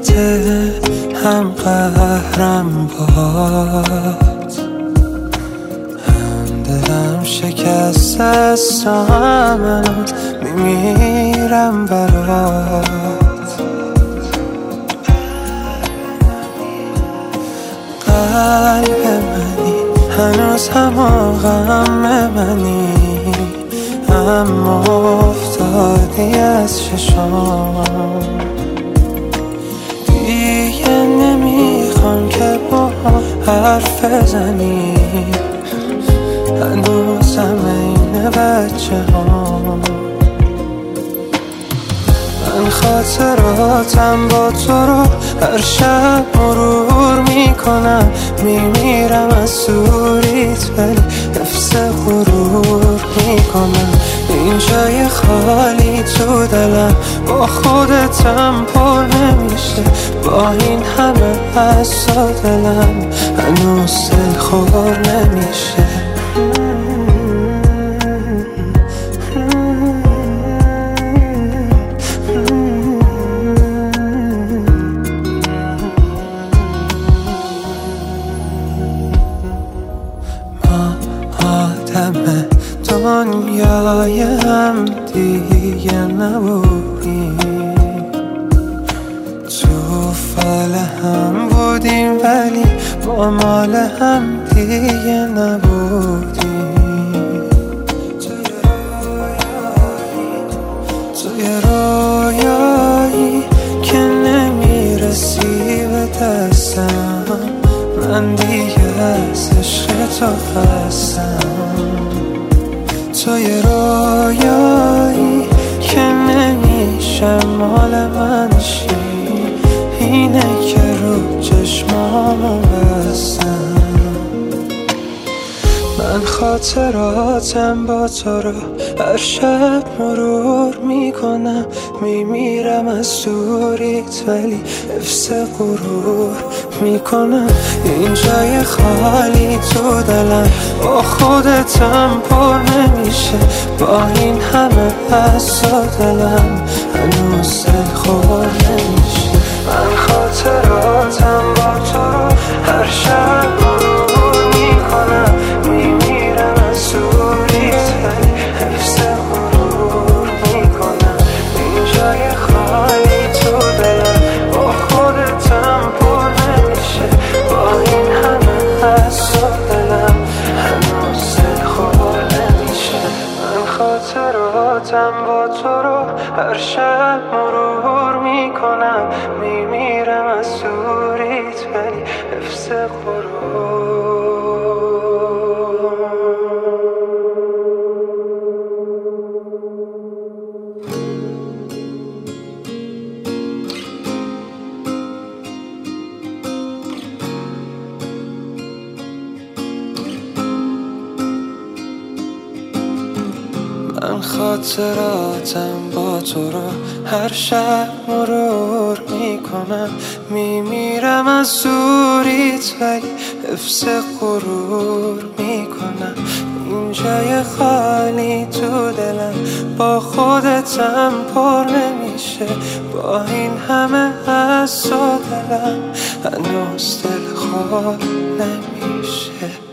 بهته هم قهرم باد، هم دلم شکست است و هم میمیرم برات. قلب منی هنوز هم غم منی، اما افتادی از چشام. دیگه نمیخوام که با حرف بزنی، هنوزم این بچه ها. من خاطراتم با تو رو هر شب مرور میکنم، میمیرم از دوریت ولی حفظ غرور میکنم. این جای خالی تو دلم با خودتم پر نمیشه، با این همه حس و دلم هنوز دلخور نمیشه. آدم دنیای هم دیگه نبودیم، تو فال هم بودیم ولی ما مال هم دیگه نبودیم. توی رویایی که نمیرسی به دستم، من دیگه از عشق تو خستم. توی رویایی که نمیشه مال من شی، اینه که رو چشمامو بستم. من خاطراتم با تو رو هر شب مرور میکنم، میمیرم از دوریت ولی حفظ غرور میکنم. این جای خالی تو دلم با خودتم پر نمیشه، با این همه حس و دلم هنوز دلخور نمیشه. من خاطراتم با تو رو هر شب مرور میکنم، میمیرم از دوریت ولی حفظ غرور میکنم. این جای خالی تو دلم با خودتم پر نمیشه، با این همه حس و دلم هنوز دلخور نمیشه. من خاطراتم با تو رو هر شب مرور میکنم، میمیرم از دوریت ولی حفظ غرور. من خاطراتم با تو رو هر شب مرور میکنم، میمیرم از دوریت ولی حفظ غرور میکنم. این جای خالی تو دلم با خودتم پر نمیشه، با این همه حس و دلم هنوز دلخور نمیشه.